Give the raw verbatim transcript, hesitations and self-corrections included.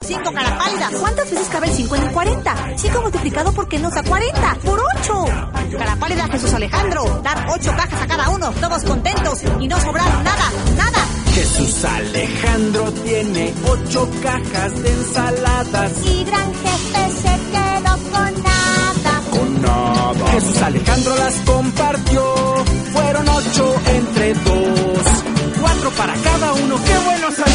cinco, cara pálida. ¿Cuántas veces cabe el cinco en el cuarenta? cinco multiplicado por qué nos da cuarenta. ¡Por ocho! Cara pálida, Jesús Alejandro. Dar ocho cajas a cada uno, todos contentos y no sobrar nada, nada. Jesús Alejandro tiene ocho cajas de ensaladas. Y gran jefe se quedó con nada. Con nada. Jesús Alejandro las compartió. Fueron ocho entre dos. Cuatro para cada uno. ¡Qué bueno salió!